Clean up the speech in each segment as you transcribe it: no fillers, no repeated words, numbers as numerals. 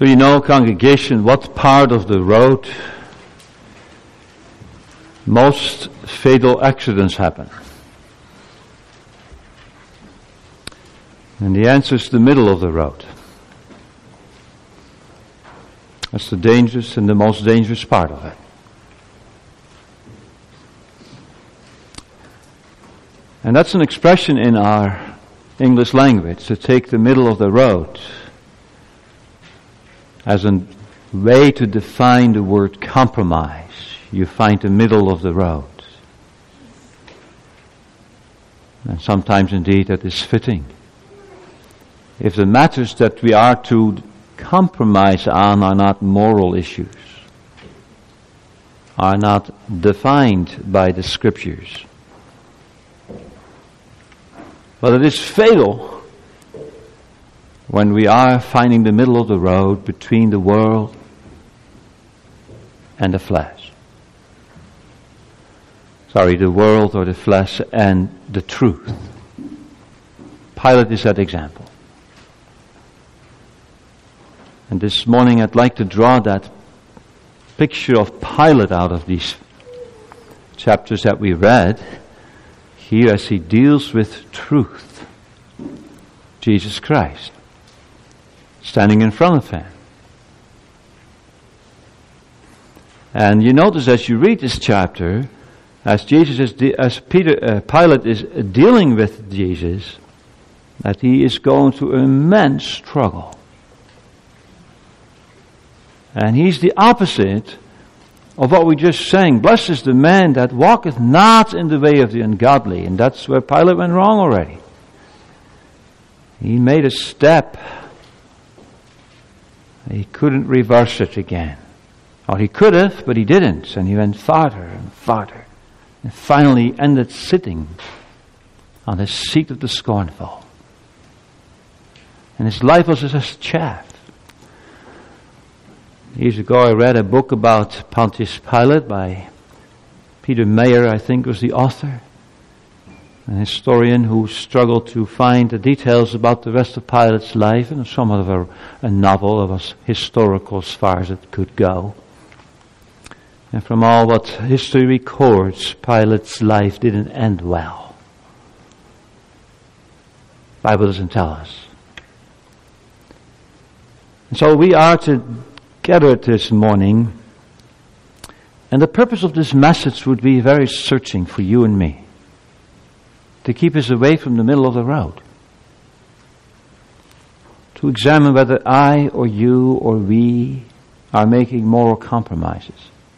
Do you know, congregation, what part of the road most fatal accidents happen? And the answer is the middle of the road. That's the dangerous and the most dangerous part of it. And that's an expression in our English language, to take the middle of the road, as a way to define the word compromise. You find the middle of the road. And sometimes indeed that is fitting. If the matters that we are to compromise on are not moral issues, are not defined by the Scriptures. But it is fatal when we are finding the middle of the road between the world and the flesh. The world or the flesh and the truth. Pilate is that example. And this morning I'd like to draw that picture of Pilate out of these chapters that we read here as he deals with truth. Jesus Christ standing in front of him. And you notice as you read this chapter, as Pilate is dealing with Jesus, that he is going through immense struggle. And he's the opposite of what we just sang. Blessed is the man that walketh not in the way of the ungodly. And that's where Pilate went wrong already. He made a step. He couldn't reverse it again. Or he could have, but he didn't. And he went farther and farther. And finally ended sitting on the seat of the scornful. And his life was as chaff. Years ago I read a book about Pontius Pilate by Peter Mayer, I think was the author. An historian who struggled to find the details about the rest of Pilate's life, and somewhat of a novel that was historical as far as it could go. And from all what history records, Pilate's life didn't end well. The Bible doesn't tell us. And so we are gathered this morning, and the purpose of this message would be very searching for you and me, to keep us away from the middle of the road, to examine whether I or you or we are making moral compromises.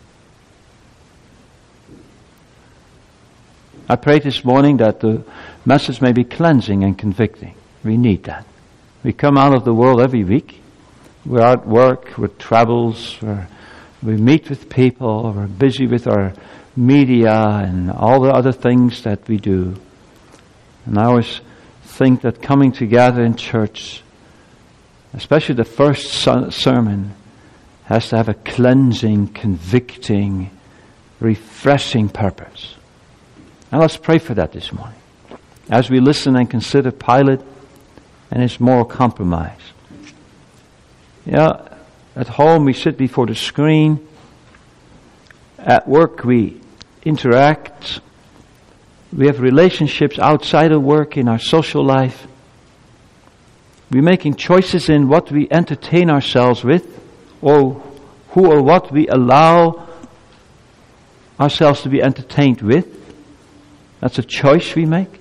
I pray this morning that the message may be cleansing and convicting. We need that. We come out of the world every week. We're at work, we're travels, we meet with people, we're busy with our media and all the other things that we do. And I always think that coming together in church, especially the first sermon, has to have a cleansing, convicting, refreshing purpose. Now let's pray for that this morning, as we listen and consider Pilate and his moral compromise. Yeah, at home we sit before the screen. At work we interact. We have relationships outside of work in our social life. We're making choices in what we entertain ourselves with, or who or what we allow ourselves to be entertained with. That's a choice we make.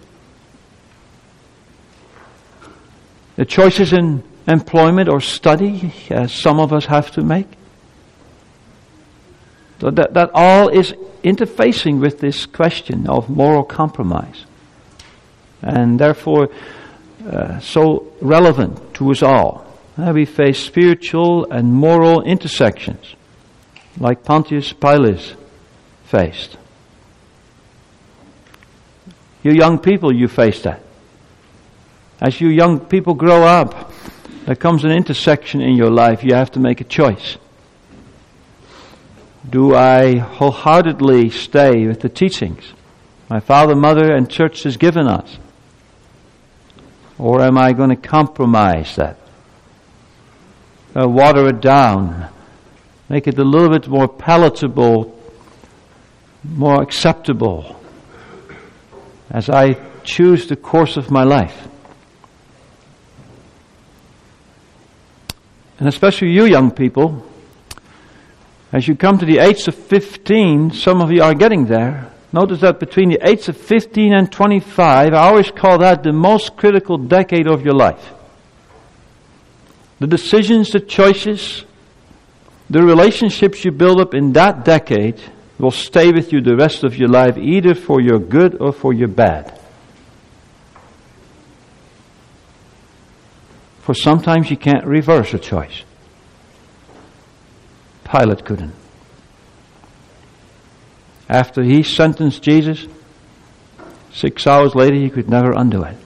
The choices in employment or study, as some of us have to make. So that all is interfacing with this question of moral compromise. And therefore, so relevant to us all. We face spiritual and moral intersections, like Pontius Pilate faced. You young people, you face that. As you young people grow up, there comes an intersection in your life. You have to make a choice. Do I wholeheartedly stay with the teachings my father, mother, and church has given us? Or am I going to compromise that? water it down, make it a little bit more palatable, more acceptable as I choose the course of my life. And especially you young people, as you come to the age of 15, some of you are getting there. Notice that between the age of 15 and 25, I always call that the most critical decade of your life. The decisions, the choices, the relationships you build up in that decade will stay with you the rest of your life, either for your good or for your bad. For sometimes you can't reverse a choice. Pilate couldn't. After he sentenced Jesus, 6 hours later he could never undo it.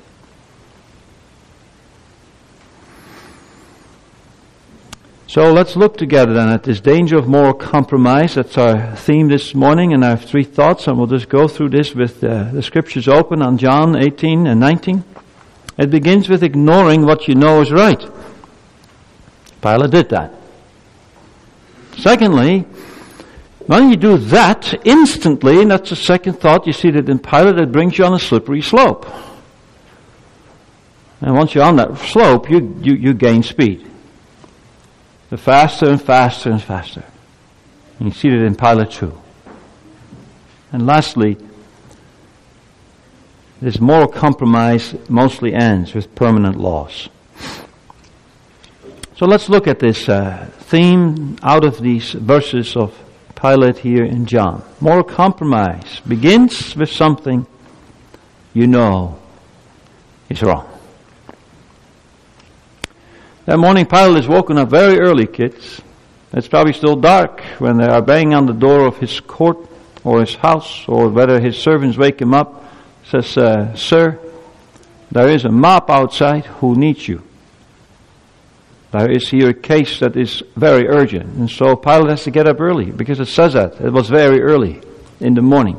So let's look together then at this danger of moral compromise. That's our theme this morning, and I have 3 thoughts, and we'll just go through this with the scriptures open on John 18 and 19. It begins with ignoring what you know is right. Pilate did that. Secondly, when you do that instantly, and that's the second thought, you see that in Pilate it brings you on a slippery slope. And once you're on that slope, you gain speed. The faster and faster and faster. And you see that in Pilate too. And lastly, this moral compromise mostly ends with permanent loss. So let's look at this theme out of these verses of Pilate here in John. Moral compromise begins with something you know is wrong. That morning Pilate is woken up very early, kids. It's probably still dark when they are banging on the door of his court or his house, or whether his servants wake him up. Says, sir, there is a mob outside who needs you. There is here a case that is very urgent. And so Pilate has to get up early, because it says that. It was very early in the morning.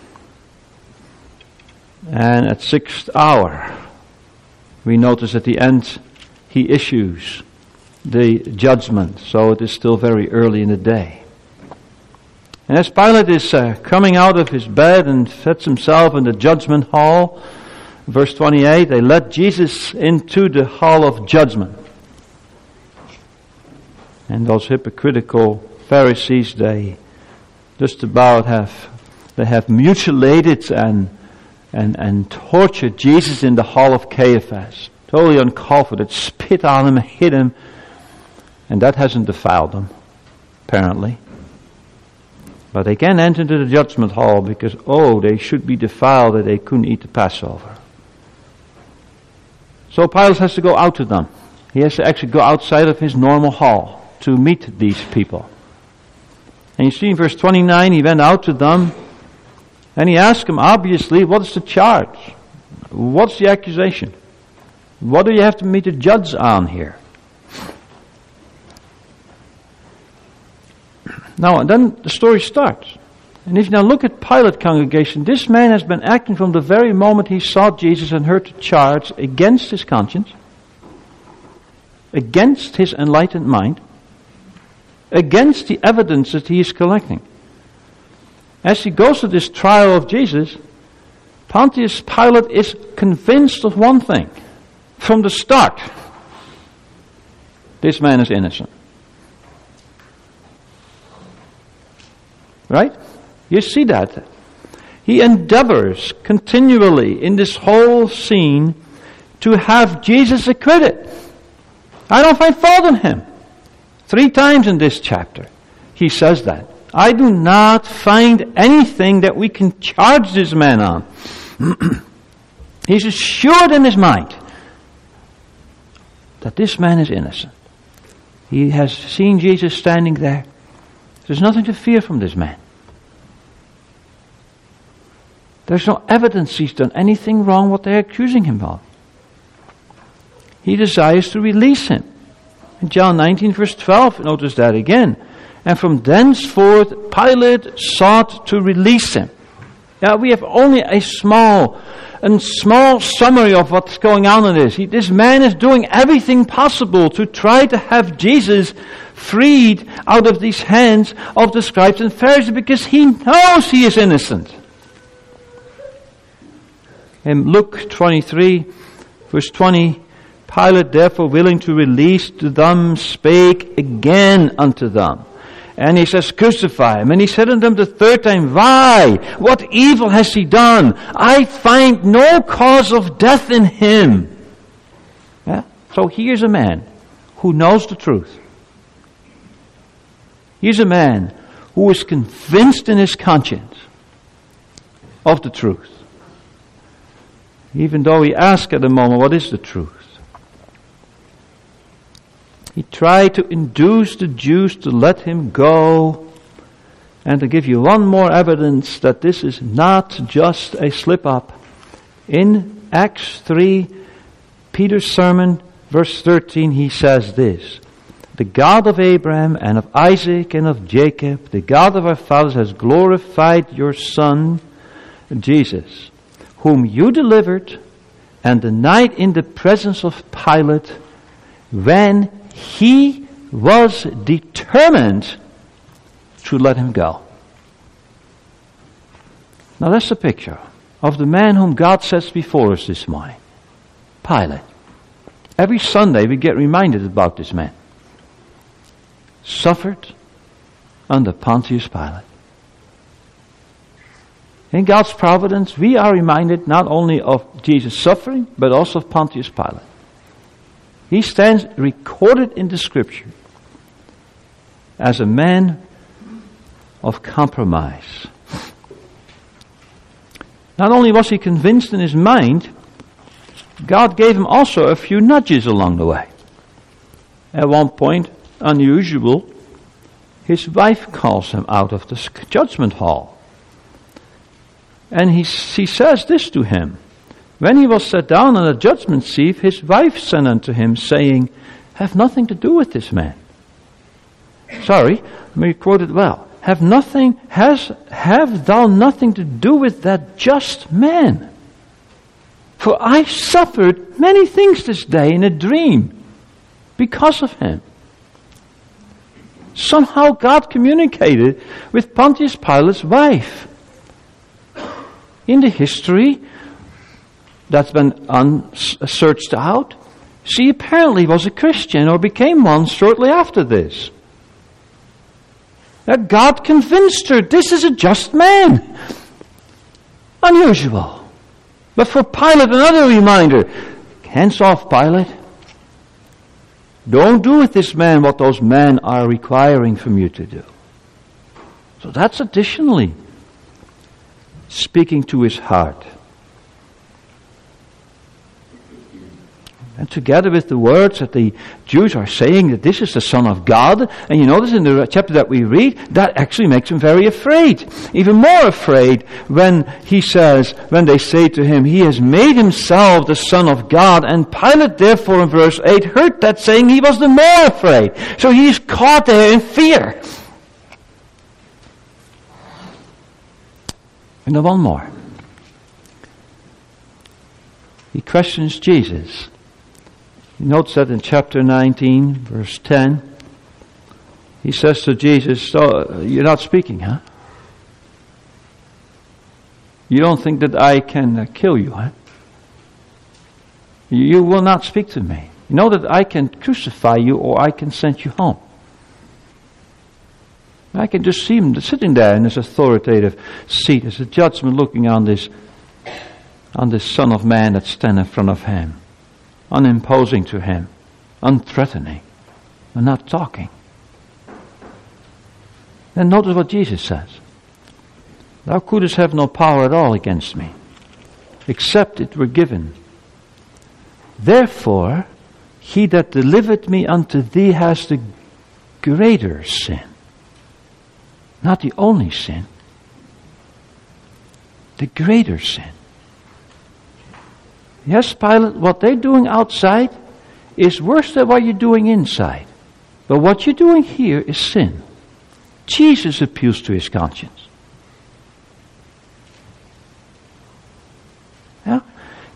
And at 6th hour, we notice at the end, he issues the judgment. So it is still very early in the day. And as Pilate is coming out of his bed and sets himself in the judgment hall, verse 28, they let Jesus into the hall of judgment. And those hypocritical Pharisees, they just about have mutilated and tortured Jesus in the hall of Caiaphas. Totally uncalled for. They spit on him, hit him, and that hasn't defiled them, apparently. But they can't enter into the judgment hall because, they should be defiled that they couldn't eat the Passover. So Pilate has to go out to them. He has to actually go outside of his normal hall to meet these people. And you see in verse 29, he went out to them and he asked them, obviously, what is the charge? What's the accusation? What do you have to meet the judge on here? Now, and then the story starts. And if you now look at Pilate, congregation, this man has been acting from the very moment he saw Jesus and heard the charge against his conscience, against his enlightened mind, against the evidence that he is collecting. As he goes to this trial of Jesus, Pontius Pilate is convinced of one thing. From the start, this man is innocent. Right? You see that. He endeavors continually in this whole scene to have Jesus acquitted. I don't find fault in him. 3 times in this chapter, he says that. I do not find anything that we can charge this man on. He's assured in his mind that this man is innocent. He has seen Jesus standing there. There's nothing to fear from this man. There's no evidence he's done anything wrong what they're accusing him of. He desires to release him. In John 19 verse 12, notice that again. And from thenceforth Pilate sought to release him. We have only a small summary of what's going on in this. This man is doing everything possible to try to have Jesus freed out of these hands of the scribes and Pharisees because he knows he is innocent. In Luke 23, verse 20, Pilate, therefore willing to release to them, spake again unto them. And he says, crucify him. And he said unto them the third time, why? What evil has he done? I find no cause of death in him. Yeah? So here's a man who knows the truth. Here's a man who is convinced in his conscience of the truth. Even though he asked at the moment, what is the truth? He tried to induce the Jews to let him go and to give you one more evidence that this is not just a slip-up. In Acts 3, Peter's sermon, verse 13, he says this, the God of Abraham and of Isaac and of Jacob, the God of our fathers has glorified your Son, Jesus, whom you delivered and denied in the presence of Pilate when he was determined to let him go. Now that's a picture of the man whom God sets before us this morning. Pilate. Every Sunday we get reminded about this man. Suffered under Pontius Pilate. In God's providence, we are reminded not only of Jesus' suffering, but also of Pontius Pilate. He stands recorded in the Scripture as a man of compromise. Not only was he convinced in his mind, God gave him also a few nudges along the way. At one point, unusual, his wife calls him out of the judgment hall. And he says this to him. When he was set down on the judgment seat, his wife sent unto him, saying, have nothing to do with this man. Sorry, let me quote it well. Have thou nothing to do with that just man? For I suffered many things this day in a dream because of him. Somehow God communicated with Pontius Pilate's wife. In the history that's been searched out, she apparently was a Christian or became one shortly after this. That God convinced her this is a just man. Unusual. But for Pilate, another reminder. Hands off, Pilate. Don't do with this man what those men are requiring from you to do. So that's additionally speaking to his heart. And together with the words that the Jews are saying that this is the Son of God, and you notice in the chapter that we read, that actually makes him very afraid. Even more afraid when they say to him, he has made himself the Son of God. And Pilate therefore in verse 8 heard that saying, he was the more afraid. So he is caught there in fear. And then one more. He questions Jesus. He notes that in chapter 19, verse 10, he says to Jesus, so you're not speaking, huh? You don't think that I can kill you, huh? You will not speak to me. You know that I can crucify you or I can send you home. I can just see him sitting there in his authoritative seat as a judgment looking on this Son of Man that stands in front of him. Unimposing to him, unthreatening, and not talking. Then notice what Jesus says. Thou couldst have no power at all against me, except it were given. Therefore, he that delivered me unto thee has the greater sin. Not the only sin, the greater sin. Yes, Pilate, what they're doing outside is worse than what you're doing inside. But what you're doing here is sin. Jesus appeals to his conscience.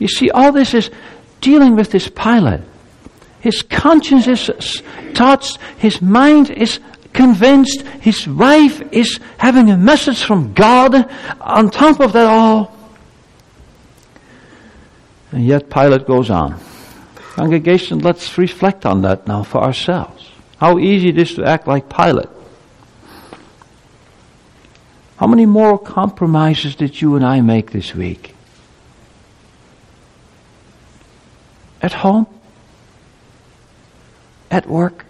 You see, all this is dealing with this Pilate. His conscience is touched, his mind is convinced, his wife is having a message from God on top of that all. And yet Pilate goes on. Congregation, let's reflect on that now for ourselves. How easy it is to act like Pilate. How many moral compromises did you and I make this week? At home? At work?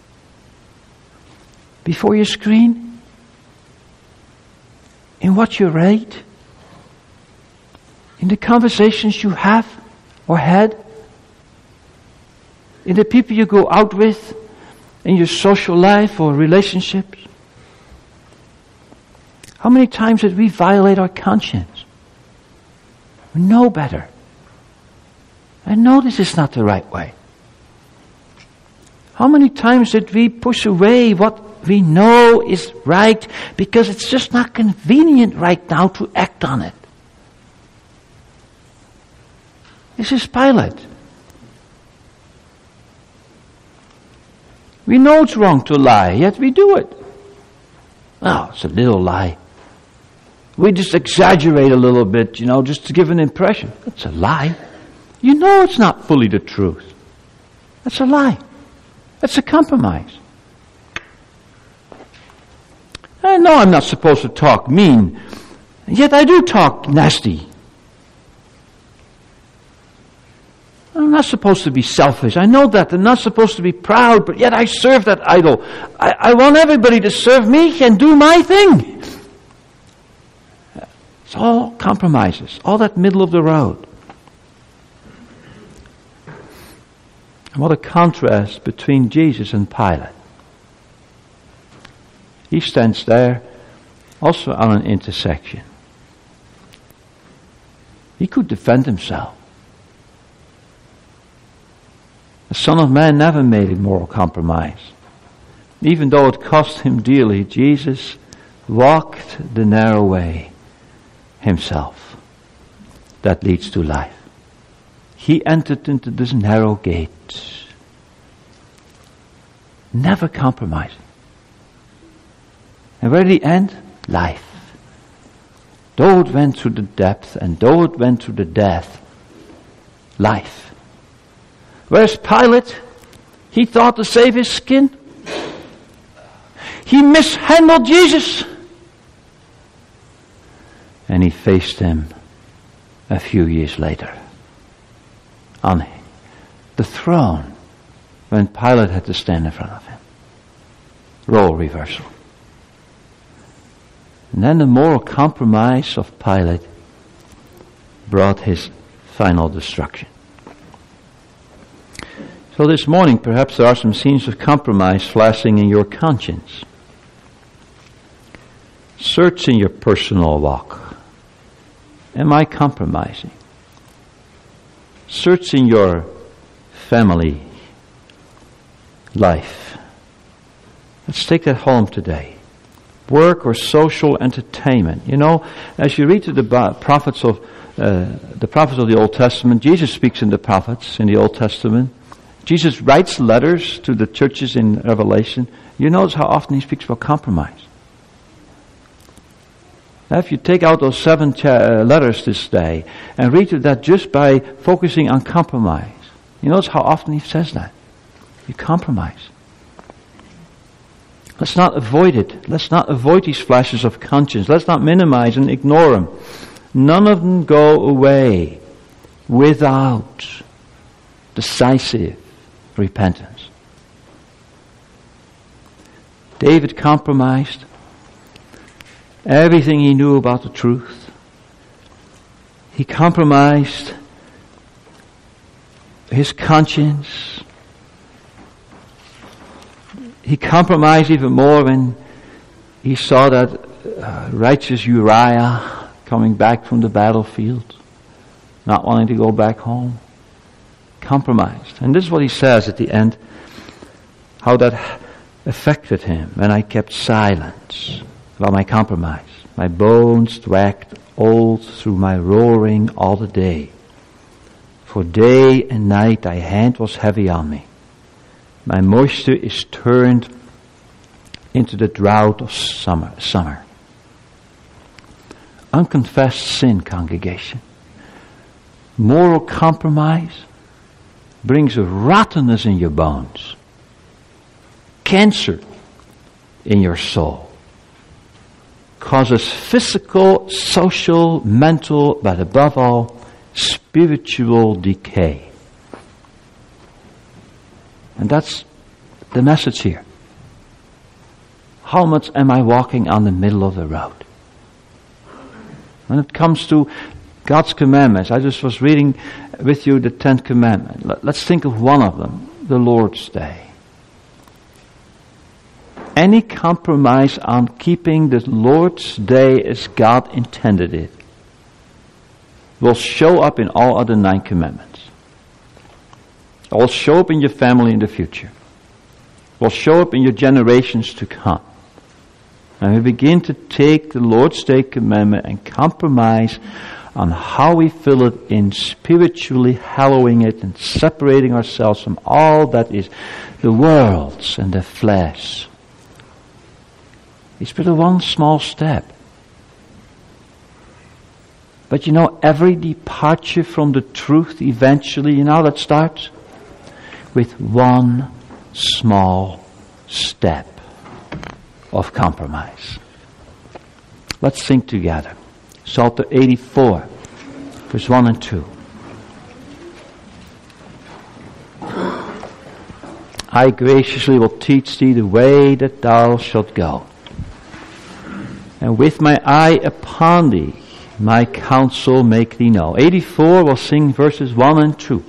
Before your screen? In what you read? In the conversations you have or had? In the people you go out with? In your social life or relationships? How many times did we violate our conscience? We know better. I know this is not the right way. How many times did we push away what we know is right because it's just not convenient right now to act on it? This is Pilate. We know it's wrong to lie, yet we do it. Oh, it's a little lie. We just exaggerate a little bit, just to give an impression. It's a lie. You know it's not fully the truth. That's a lie. That's a compromise. I know I'm not supposed to talk mean, yet I do talk nasty. I'm not supposed to be selfish. I know that. I'm not supposed to be proud, but yet I serve that idol. I want everybody to serve me and do my thing. It's all compromises, all that middle of the road. And what a contrast between Jesus and Pilate. He stands there also on an intersection. He could defend himself. The Son of Man never made a moral compromise. Even though it cost him dearly, Jesus walked the narrow way himself that leads to life. He entered into this narrow gate. Never compromising. And where did he end? Life. Though it went through the depth and though it went through the death, life. Whereas Pilate, he thought to save his skin. He mishandled Jesus. And he faced him a few years later on the throne when Pilate had to stand in front of him. Role reversal. And then the moral compromise of Pilate brought his final destruction. So this morning, perhaps there are some scenes of compromise flashing in your conscience. Search in your personal walk. Am I compromising? Search in your family life. Let's take that home today. Work or social entertainment. As you read to the prophets of the Old Testament, Jesus speaks in the prophets in the Old Testament. Jesus writes letters to the churches in Revelation. You notice how often he speaks about compromise. Now, if you take out those 7 letters this day and read through that just by focusing on compromise, you notice how often he says that. You compromise. Let's not avoid it. Let's not avoid these flashes of conscience. Let's not minimize and ignore them. None of them go away without decisive repentance. David compromised everything he knew about the truth. He compromised his conscience. He compromised even more when he saw that righteous Uriah coming back from the battlefield, not wanting to go back home. Compromised. And this is what he says at the end, how that affected him when I kept silence about my compromise. My bones waxed old through my roaring all the day. For day and night thy hand was heavy on me. My moisture is turned into the drought of summer. Unconfessed sin, congregation. Moral compromise brings a rottenness in your bones. Cancer in your soul. Causes physical, social, mental, but above all, spiritual decay. And that's the message here. How much am I walking on the middle of the road? When it comes to God's commandments, I just was reading with you the 10th commandment. Let's think of one of them, the Lord's Day. Any compromise on keeping the Lord's Day as God intended it will show up in all other 9 commandments. It will show up in your family in the future. It will show up in your generations to come. And we begin to take the Lord's Day commandment and compromise on how we fill it in spiritually hallowing it and separating ourselves from all that is the world's and the flesh. It's but a one small step. But you know, every departure from the truth eventually, you know how that starts? With one small step of compromise. Let's sing together. Psalter 84, verse 1 and 2. I graciously will teach thee the way that thou shalt go. And with my eye upon thee, my counsel make thee know. 84, we'll sing verses 1 and 2.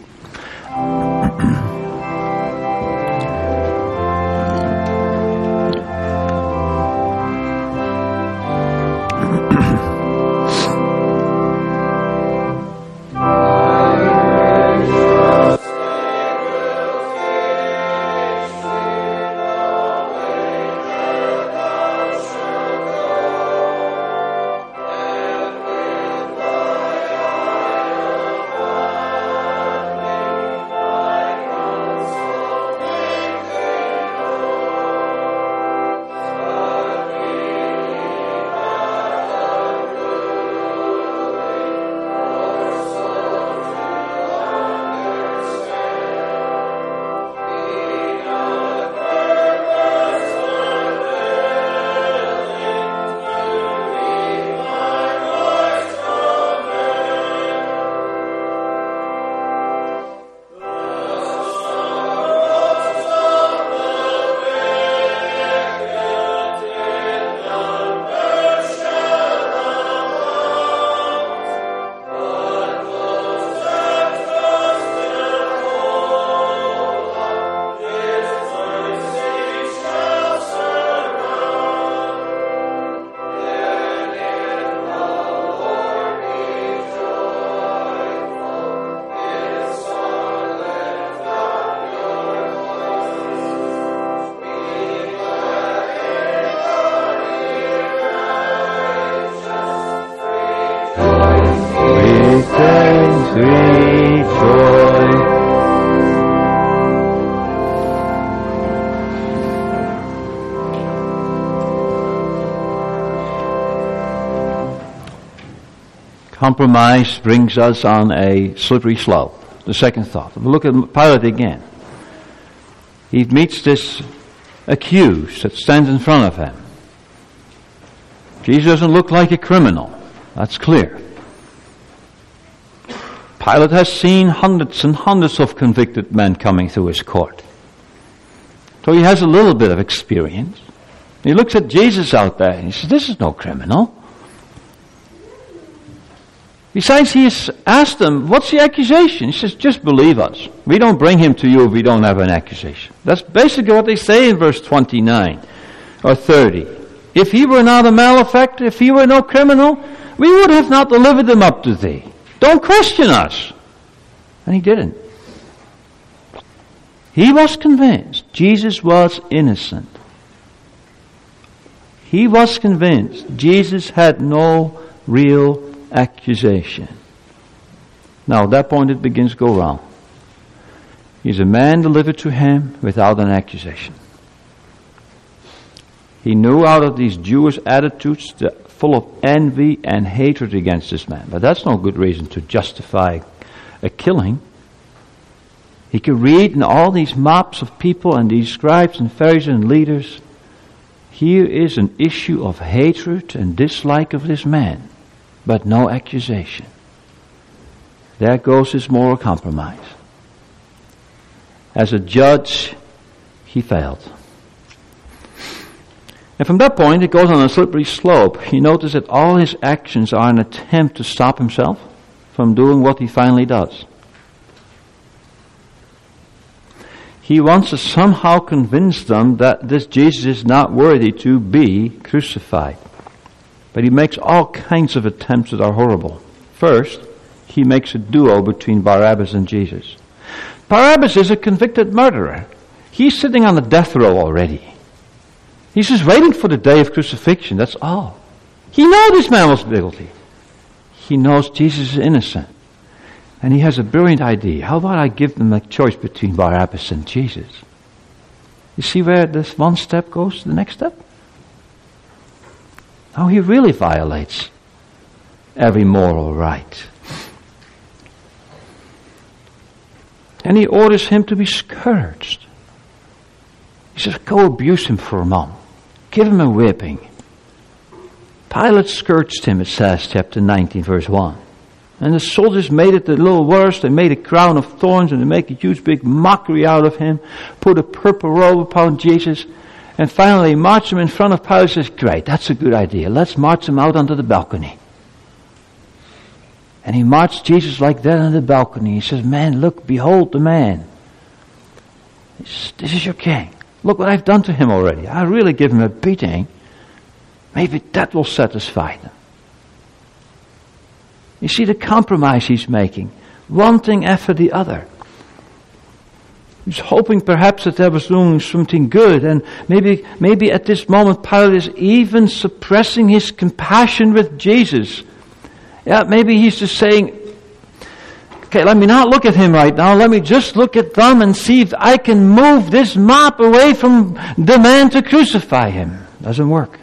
Compromise brings us on a slippery slope. The second thought. Look at Pilate again. He meets this accused that stands in front of him. Jesus doesn't look like a criminal. That's clear. Pilate has seen hundreds and hundreds of convicted men coming through his court. So he has a little bit of experience. He looks at Jesus out there and he says, this is no criminal. Besides, he has asked them, what's the accusation? He says, just believe us. We don't bring him to you if we don't have an accusation. That's basically what they say in verse 29 or 30. If he were not a malefactor, if he were no criminal, we would have not delivered him up to thee. Don't question us. And he didn't. He was convinced Jesus was innocent. He was convinced Jesus had no real accusation. Now, at that point it begins to go wrong. He's a man delivered to him without an accusation. He knew out of these Jewish attitudes full of envy and hatred against this man. But that's no good reason to justify a killing. He could read in all these maps of people and these scribes and Pharisees and leaders. Here is an issue of hatred and dislike of this man, but no accusation. There goes his moral compromise. As a judge, he failed. And from that point, it goes on a slippery slope. You notice that all his actions are an attempt to stop himself from doing what he finally does. He wants to somehow convince them that this Jesus is not worthy to be crucified. But he makes all kinds of attempts that are horrible. First, he makes a duo between Barabbas and Jesus. Barabbas is a convicted murderer. He's sitting on the death row already. He's just waiting for the day of crucifixion, that's all. He knows this man was guilty. He knows Jesus is innocent. And he has a brilliant idea. How about I give them a choice between Barabbas and Jesus? You see where this one step goes to the next step? Now he really violates every moral right. And he orders him to be scourged. He says, go abuse him for a month. Give him a whipping. Pilate scourged him, it says, chapter 19, verse 1. And the soldiers made it a little worse. They made a crown of thorns and they make a huge big mockery out of him. Put a purple robe upon Jesus. And finally marched him in front of Pilate and says, great, that's a good idea. Let's march him out onto the balcony. And he marched Jesus like that on the balcony. He says, man, look, behold the man. This is your king. Look what I've done to him already. I really give him a beating. Maybe that will satisfy them. You see the compromise he's making. One thing after the other. He's hoping perhaps that there was doing something good. And maybe at this moment Pilate is even suppressing his compassion with Jesus. Yeah, maybe he's just saying, okay, let me not look at him right now. Let me just look at them and see if I can move this mob away from the man to crucify him. Doesn't work.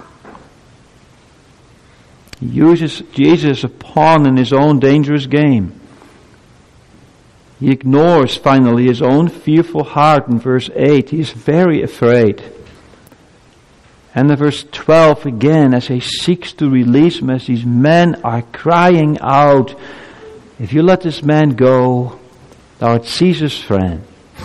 He uses Jesus as a pawn in his own dangerous game. He ignores finally his own fearful heart in verse 8. He is very afraid. And in verse 12 again, as he seeks to release him, as these men are crying out, if you let this man go, thou art Caesar's friend.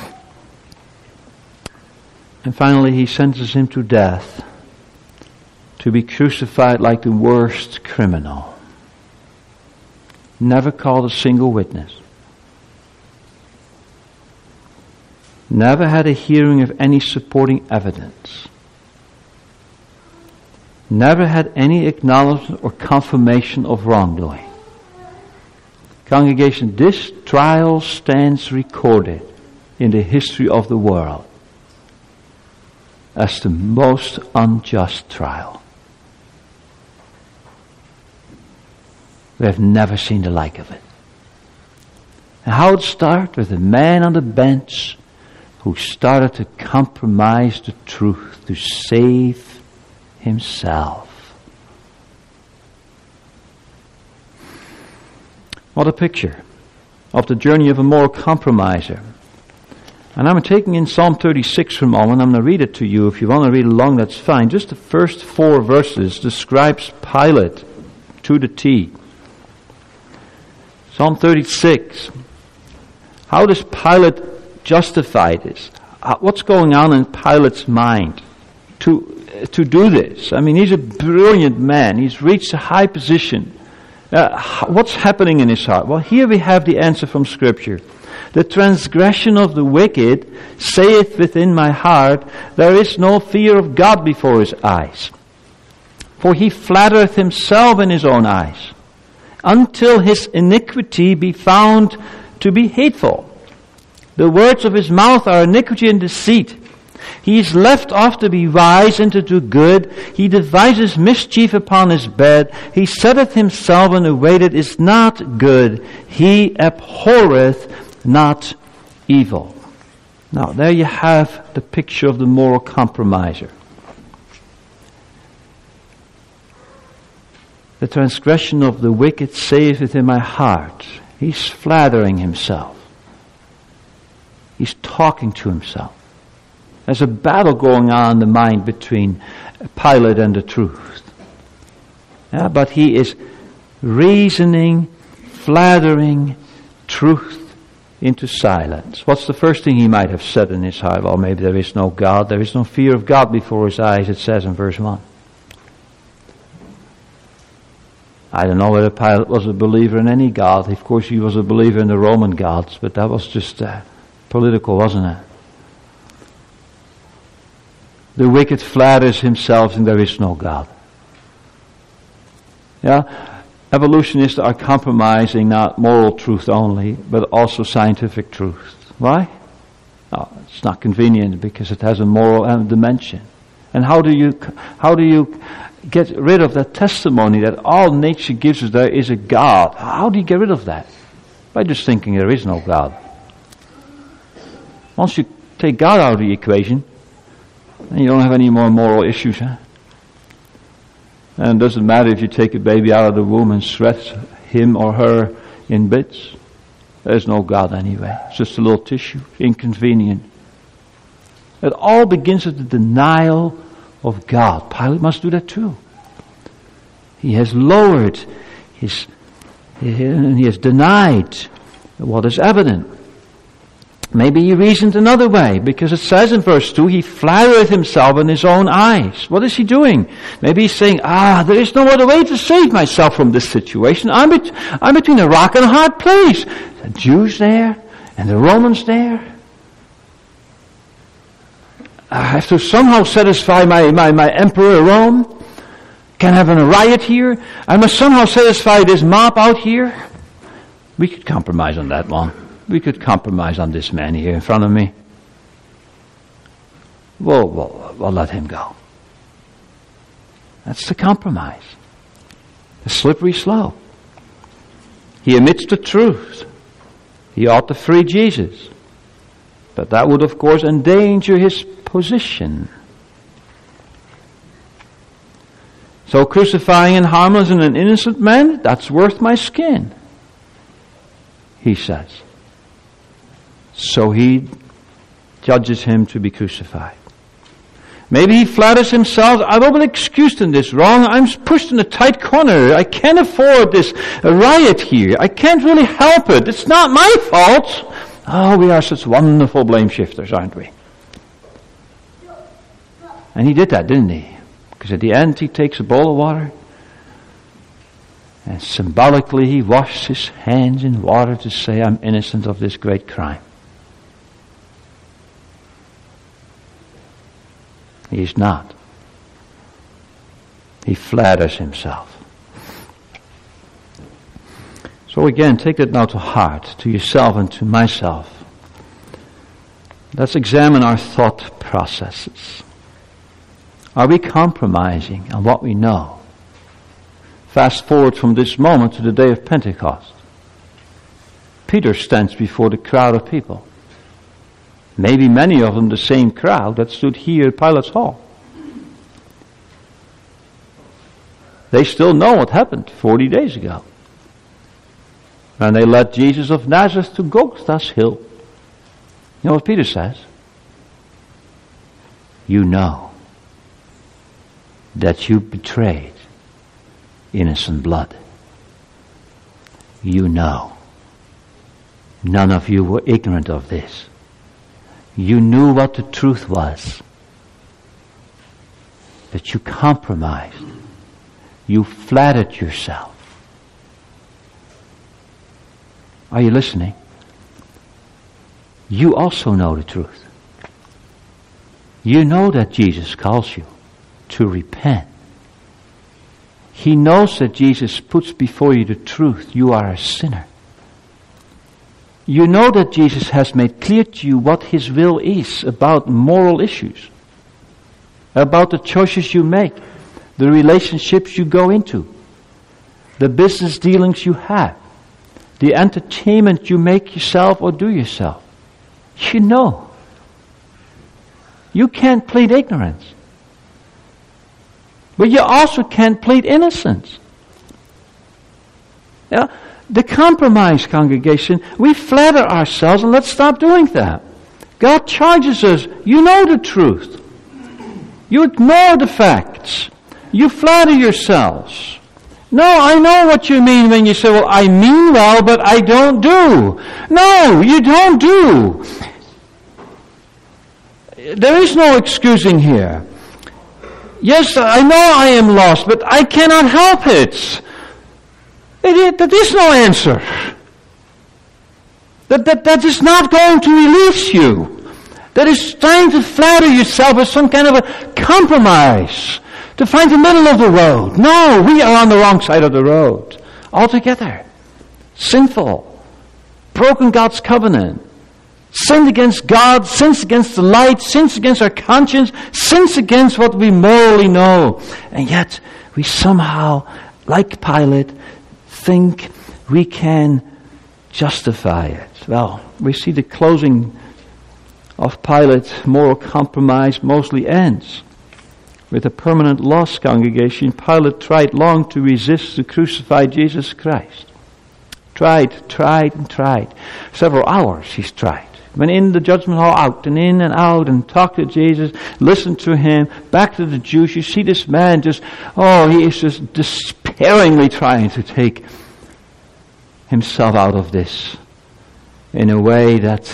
And finally he sentences him to death, to be crucified like the worst criminal. Never called a single witness. Never had a hearing of any supporting evidence. Never had any acknowledgement or confirmation of wrongdoing. Congregation, this trial stands recorded in the history of the world as the most unjust trial. We have never seen the like of it. And how it started with a man on the bench who started to compromise the truth to save himself. What a picture of the journey of a moral compromiser. And I'm taking in Psalm 36 for a moment. I'm going to read it to you. If you want to read along, that's fine. Just the first 4 verses describes Pilate to the T. Psalm 36. How does Pilate justify this? What's going on in Pilate's mind to do this? I mean, he's a brilliant man. He's reached a high position. What's happening in his heart? Well, here we have the answer from Scripture. The transgression of the wicked saith within my heart, there is no fear of God before his eyes. For he flattereth himself in his own eyes, until his iniquity be found to be hateful. The words of his mouth are iniquity and deceit. He is left off to be wise and to do good. He devises mischief upon his bed. He setteth himself in a way that is not good. He abhorreth not evil. Now, there you have the picture of the moral compromiser. The transgression of the wicked saith within my heart. He's flattering himself. He's talking to himself. There's a battle going on in the mind between Pilate and the truth. Yeah, but he is reasoning, flattering truth into silence. What's the first thing he might have said in his heart? Well, maybe there is no God. There is no fear of God before his eyes, it says in verse 1. I don't know whether Pilate was a believer in any God. Of course, he was a believer in the Roman gods, but that was just political, wasn't it? The wicked flatters himself and there is no God. Yeah? Evolutionists are compromising not moral truth only, but also scientific truth. Why? Oh, it's not convenient because it has a moral dimension. And how do you get rid of that testimony that all nature gives us there is a God? How do you get rid of that? By just thinking there is no God. Once you take God out of the equation, then you don't have any more moral issues, huh? And it doesn't matter if you take a baby out of the womb and shred him or her in bits. There's no God anyway. It's just a little tissue. Inconvenient. It all begins with the denial of God. Pilate must do that too. He has lowered he has denied what is evident. Maybe he reasoned another way, because it says in verse 2, he flattereth himself in his own eyes. What is he doing? Maybe he's saying, there is no other way to save myself from this situation. I'm between a rock and a hard place. The Jews there, and the Romans there. I have to somehow satisfy my emperor Rome. Can't have a riot here. I must somehow satisfy this mob out here. We could compromise on that one. We could compromise on this man here in front of me. We'll let him go. That's the compromise. The slippery slope. He admits the truth. He ought to free Jesus. But that would, of course, endanger his position. So crucifying and harmless and an innocent man, that's worth my skin, he says. So he judges him to be crucified. Maybe he flatters himself, I will be excused in this wrong. I'm pushed in a tight corner. I can't afford this riot here. I can't really help it. It's not my fault. Oh, we are such wonderful blame shifters, aren't we? And he did that, didn't he? Because at the end he takes a bowl of water and symbolically he washes his hands in water to say, I'm innocent of this great crime. He's not. He flatters himself. So again, take that now to heart, to yourself and to myself. Let's examine our thought processes. Are we compromising on what we know? Fast forward from this moment to the day of Pentecost. Peter stands before the crowd of people. Maybe many of them the same crowd that stood here at Pilate's Hall. They still know what happened 40 days ago. And they led Jesus of Nazareth to Golgotha's hill. You know what Peter says? You know that you betrayed innocent blood. You know. None of you were ignorant of this. You knew what the truth was. But you compromised. You flattered yourself. Are you listening? You also know the truth. You know that Jesus calls you to repent. He knows that Jesus puts before you the truth. You are a sinner. You know that Jesus has made clear to you what his will is about moral issues, about the choices you make, the relationships you go into, the business dealings you have, the entertainment you make yourself or do yourself. You know. You can't plead ignorance. But you also can't plead innocence. Yeah? The compromise, congregation, we flatter ourselves, and let's stop doing that. God charges us. You know the truth. You ignore the facts. You flatter yourselves. No, I know what you mean when you say, well, I mean well, but I don't do. No, you don't do. There is no excusing here. Yes, I know I am lost, but I cannot help it. That is no answer. That is not going to release you. That is trying to flatter yourself with some kind of a compromise. To find the middle of the road. No, we are on the wrong side of the road. Altogether. Sinful. Broken God's covenant. Sinned against God, sins against the light, sins against our conscience, sins against what we morally know. And yet, we somehow, like Pilate, think we can justify it. Well, we see the closing of Pilate's moral compromise mostly ends with a permanent loss, congregation. Pilate tried long to resist the crucified Jesus Christ. Tried. Several hours he's tried. Went in the judgment hall, out and in and out, and talked to Jesus, listened to him, back to the Jews. You see this man he is just despairingly trying to take himself out of this in a way that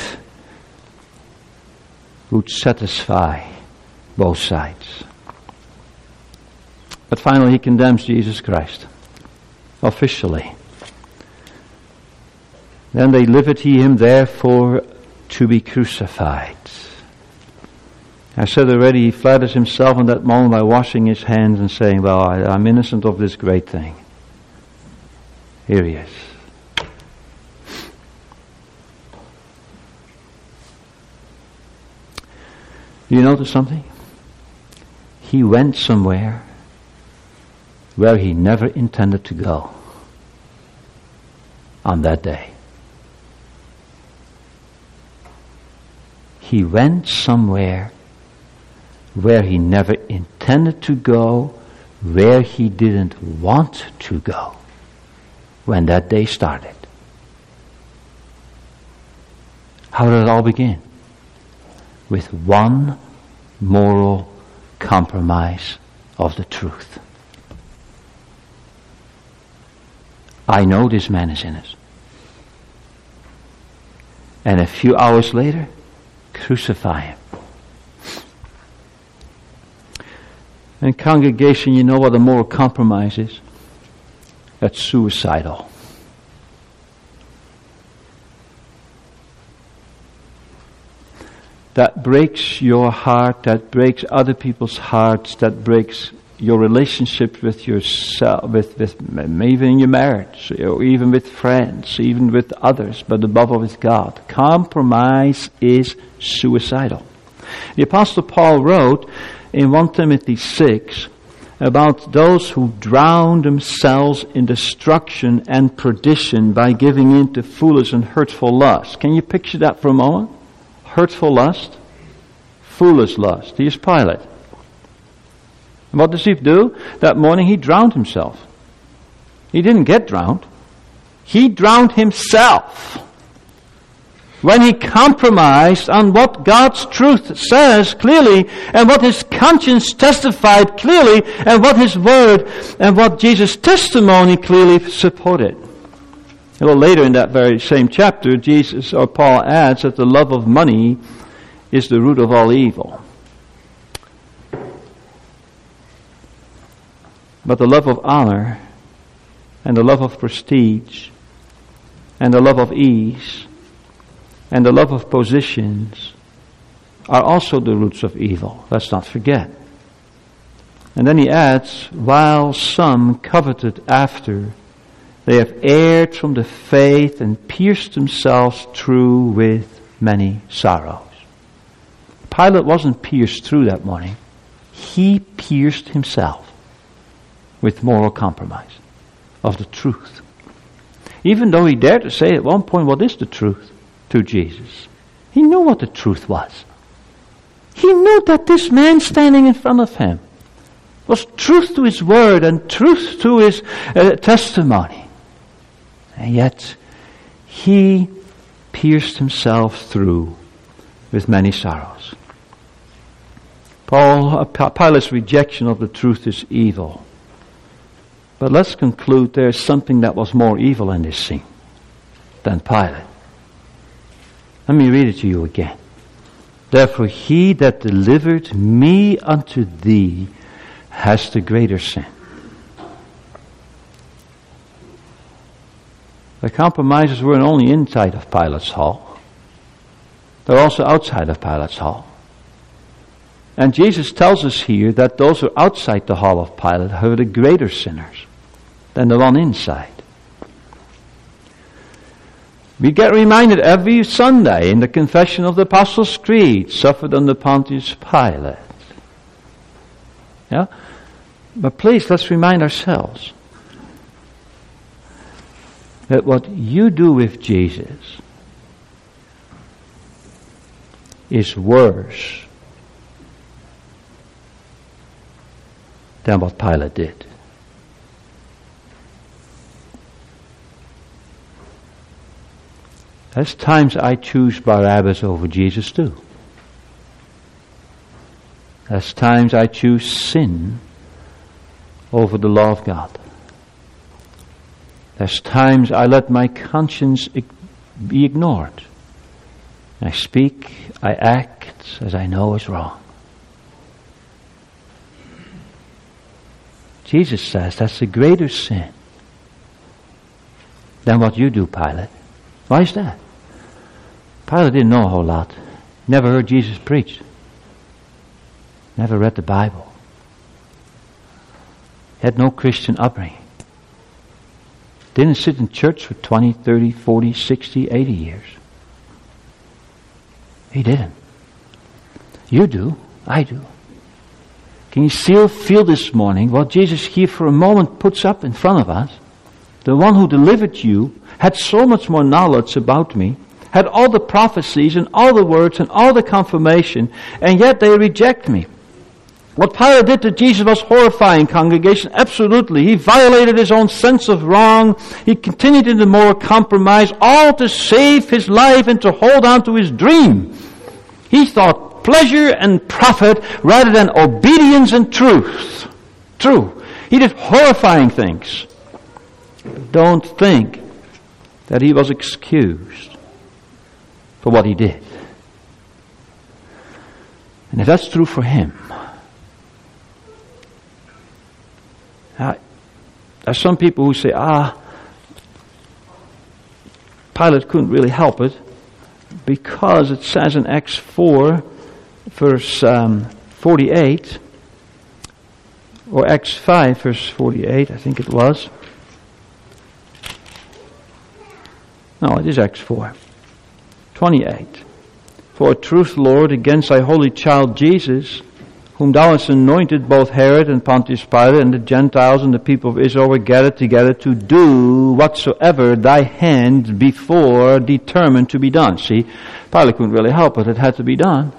would satisfy both sides. But finally he condemns Jesus Christ, officially. Then they liberty him therefore to be crucified. I said already, he flatters himself in that moment by washing his hands and saying, well, I'm innocent of this great thing. Here he is. Do you notice something? He went somewhere where he never intended to go on that day. He went somewhere where he never intended to go, where he didn't want to go when that day started. How did it all begin? With one moral compromise of the truth. I know this man is innocent. And a few hours later, crucify him. And congregation, you know what a moral compromise is? That's suicidal. That breaks your heart, that breaks other people's hearts, that breaks your relationship with yourself, with even in your marriage, or even with friends, even with others, but above all with God. Compromise is suicidal. The Apostle Paul wrote in 1 Timothy 6 about those who drown themselves in destruction and perdition by giving in to foolish and hurtful lust. Can you picture that for a moment? Hurtful lust, foolish lust. Here's Pilate. And what does he do? That morning he drowned himself. He didn't get drowned. He drowned himself. When he compromised on what God's truth says clearly, and what his conscience testified clearly, and what his word and what Jesus' testimony clearly supported. A little later in that very same chapter, Jesus or Paul adds that the love of money is the root of all evil. But the love of honor and the love of prestige and the love of ease and the love of positions are also the roots of evil. Let's not forget. And then he adds, while some coveted after They have erred from the faith and pierced themselves through with many sorrows. Pilate wasn't pierced through that morning. He pierced himself with moral compromise of the truth. Even though he dared to say at one point, what is the truth to Jesus? He knew what the truth was. He knew that this man standing in front of him was truth to his word and truth to his testimony. And yet, he pierced himself through with many sorrows. Pilate's rejection of the truth is evil. But let's conclude there's something that was more evil in this scene than Pilate. Let me read it to you again. Therefore he that delivered me unto thee has the greater sin. The compromises weren't only inside of Pilate's hall. They're also outside of Pilate's hall. And Jesus tells us here that those who are outside the hall of Pilate are the greater sinners than the one inside. We get reminded every Sunday in the Confession of the Apostles' Creed, suffered under Pontius Pilate. Yeah? But please, let's remind ourselves that what you do with Jesus is worse than what Pilate did. There's times I choose Barabbas over Jesus too. There's times I choose sin over the law of God. There's times I let my conscience be ignored. I speak, I act as I know is wrong. Jesus says that's a greater sin than what you do, Pilate. Why is that? Pilate didn't know a whole lot. Never heard Jesus preach. Never read the Bible. Had no Christian upbringing. Didn't sit in church for 20, 30, 40, 60, 80 years. He didn't. You do. I do. Can you still feel this morning what Jesus here for a moment puts up in front of us? The one who delivered you had so much more knowledge about me, had all the prophecies and all the words and all the confirmation, and yet they reject me. What Pilate did to Jesus was horrifying, congregation, absolutely. He violated his own sense of wrong. He continued in the moral compromise, all to save his life and to hold on to his dream. He thought pleasure and profit rather than obedience and truth. True. He did horrifying things. Don't think that he was excused for what he did. And if that's true for him, there's some people who say, Pilate couldn't really help it because it says in Acts 4, verse 48, or Acts 5, verse 48, I think it was. No, it is Acts 4. 28. For a truth, Lord, against thy holy child Jesus, whom thou hast anointed, both Herod and Pontius Pilate and the Gentiles and the people of Israel were gathered together to do whatsoever thy hand before determined to be done. See, Pilate couldn't really help it. It had to be done.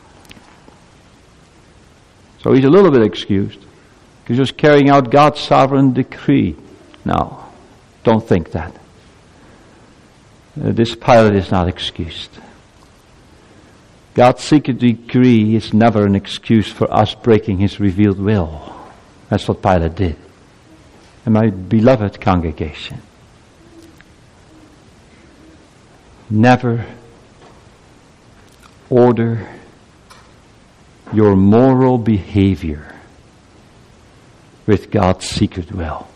So he's a little bit excused. He's just carrying out God's sovereign decree. No, don't think that. This Pilate is not excused. God's secret decree is never an excuse for us breaking his revealed will. That's what Pilate did. And my beloved congregation, never order your moral behavior with God's secret will.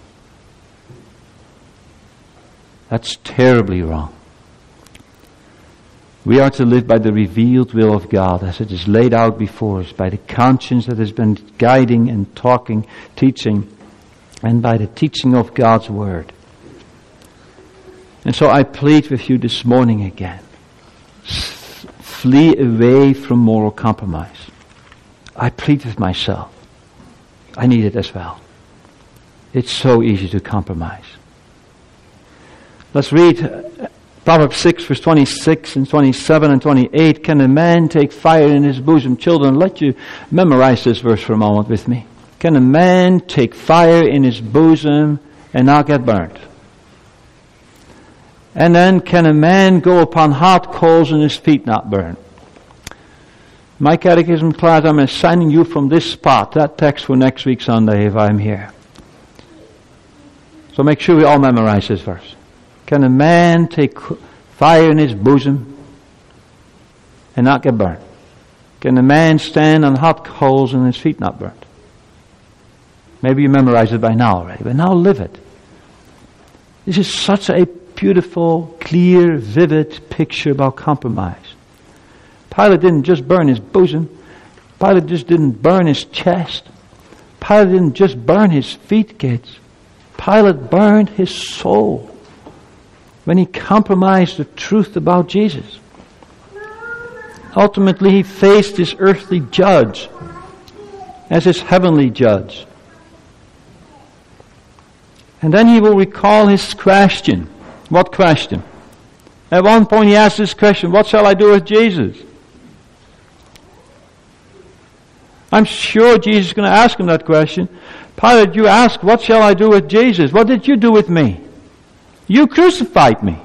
That's terribly wrong. We are to live by the revealed will of God as it is laid out before us, by the conscience that has been guiding and talking, teaching, and by the teaching of God's Word. And so I plead with you this morning again. Flee away from moral compromise. I plead with myself. I need it as well. It's so easy to compromise. Let's read Proverbs 6, verse 26 and 27 and 28. Can a man take fire in his bosom? Children, let you memorize this verse for a moment with me. Can a man take fire in his bosom and not get burned? And then, can a man go upon hot coals and his feet not burn? My catechism class, I'm assigning you from this spot that text for next week Sunday if I'm here. So make sure we all memorize this verse. Can a man take fire in his bosom and not get burned? Can a man stand on hot coals and his feet not burned? Maybe you memorized it by now already, but now live it. This is such a beautiful, clear, vivid picture about compromise. Pilate didn't just burn his bosom. Pilate just didn't burn his chest. Pilate didn't just burn his feet gates. Pilate burned his soul when he compromised the truth about Jesus. Ultimately, he faced his earthly judge as his heavenly judge. And then he will recall his question. What question? At one point he asked this question, what shall I do with Jesus? I'm sure Jesus is going to ask him that question. Pilate, you ask, what shall I do with Jesus? What did you do with me? You crucified me.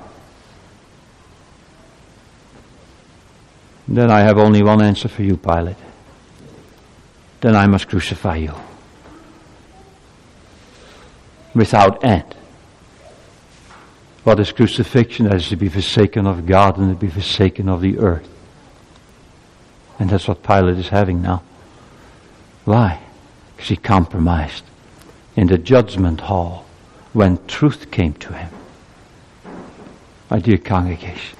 Then I have only one answer for you, Pilate. Then I must crucify you. Without end. What is crucifixion? That is to be forsaken of God and to be forsaken of the earth. And that's what Pilate is having now. Why? Because he compromised in the judgment hall when truth came to him. My dear congregation,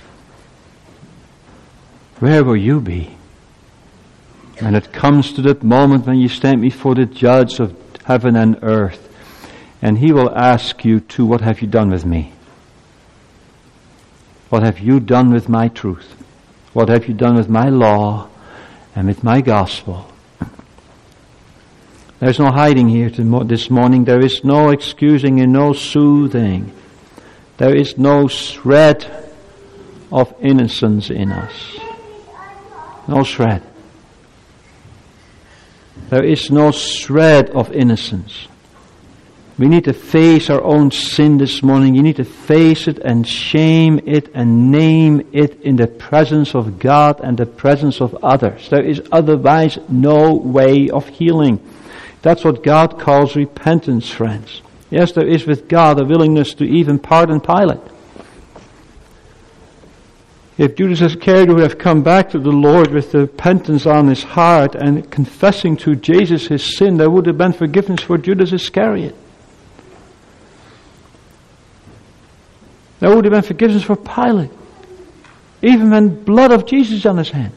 where will you be when it comes to that moment when you stand before the judge of heaven and earth and he will ask you to, what have you done with me? What have you done with my truth? What have you done with my law and with my gospel? There's no hiding here this morning. There is no excusing and no soothing. There is no shred of innocence in us. No shred. There is no shred of innocence. We need to face our own sin this morning. You need to face it and shame it and name it in the presence of God and the presence of others. There is otherwise no way of healing. That's what God calls repentance, friends. Yes, there is with God a willingness to even pardon Pilate. If Judas Iscariot would have come back to the Lord with repentance on his heart and confessing to Jesus his sin, there would have been forgiveness for Judas Iscariot. There would have been forgiveness for Pilate, even when blood of Jesus is on his hands.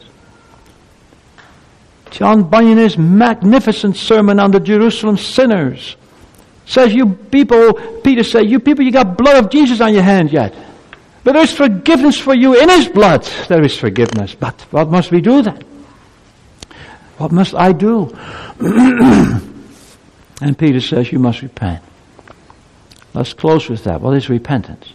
John Bunyan's magnificent sermon on the Jerusalem sinners says, you people, Peter said, you people, you got blood of Jesus on your hands yet. But there's forgiveness for you in his blood. There is forgiveness. But what must we do then? What must I do? And Peter says, you must repent. Let's close with that. What is repentance?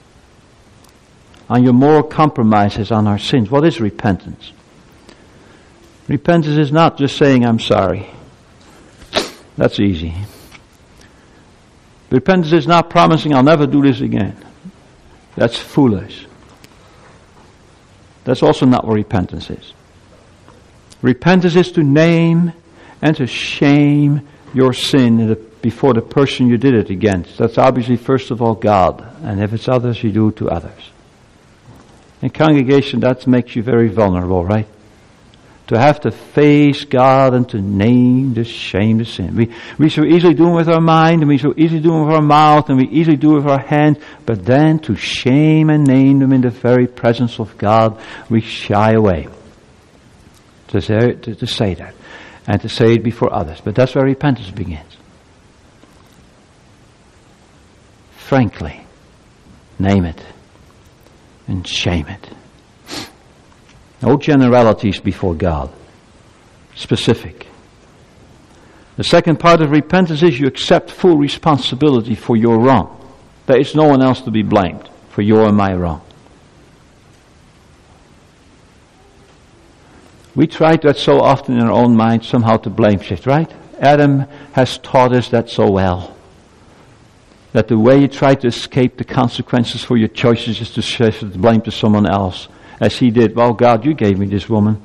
On your moral compromises, on our sins, what is repentance? Repentance is not just saying, I'm sorry. That's easy. Repentance is not promising, I'll never do this again. That's foolish. That's also not what repentance is. Repentance is to name and to shame your sin before the person you did it against. That's obviously first of all God. And if it's others, you do it to others. In congregation, that makes you very vulnerable, right? To have to face God and to name, to shame the sin. We so easily do it with our mind, and we so easily do it with our mouth, and we easily do it with our hands, but then to shame and name them in the very presence of God, we shy away. To say that. And to say it before others. But that's where repentance begins. Frankly, Name it. And shame it. No generalities before God. Specific. The second part of repentance is you accept full responsibility for your wrong. There is no one else to be blamed for your and my wrong. We try that so often in our own mind somehow to blame shift, right? Adam has taught us that so well. That the way you try to escape the consequences for your choices is to shift the blame to someone else. As he did, well, God, you gave me this woman.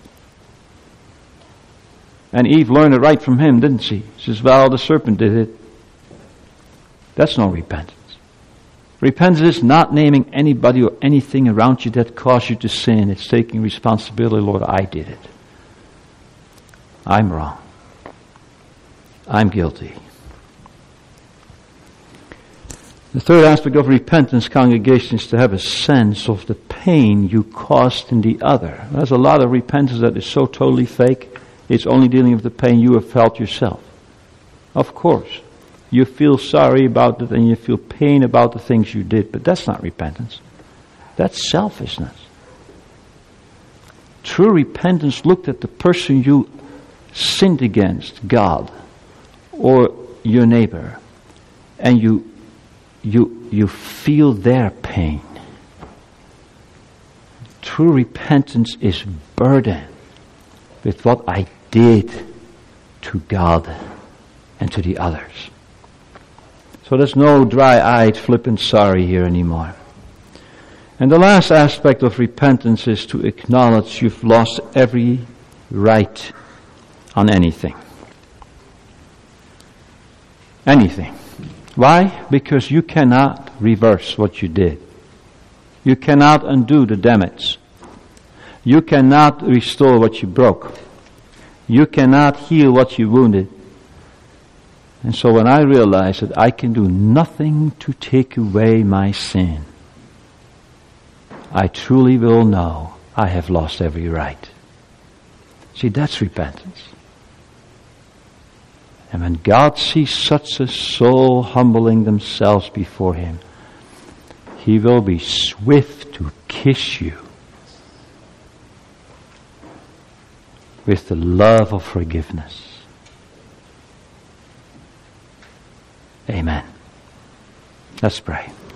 And Eve learned it right from him, didn't she? She says, well, the serpent did it. That's no repentance. Repentance is not naming anybody or anything around you that caused you to sin. It's taking responsibility. Lord, I did it. I'm wrong. I'm guilty. The third aspect of repentance, congregation, is to have a sense of the pain you caused in the other. There's a lot of repentance that is so totally fake. It's only dealing with the pain you have felt yourself. Of course, you feel sorry about it and you feel pain about the things you did, but that's not repentance. That's selfishness. True repentance looked at the person you sinned against, God, or your neighbor, and you feel their pain. True repentance is burdened with what I did to God and to the others. So there's no dry-eyed, flippant sorry here anymore. And the last aspect of repentance is to acknowledge you've lost every right on anything. Anything. Why? Because you cannot reverse what you did. You cannot undo the damage. You cannot restore what you broke. You cannot heal what you wounded. And so when I realize that I can do nothing to take away my sin, I truly will know I have lost every right. See, that's repentance. And when God sees such a soul humbling themselves before Him, He will be swift to kiss you with the love of forgiveness. Amen. Let's pray.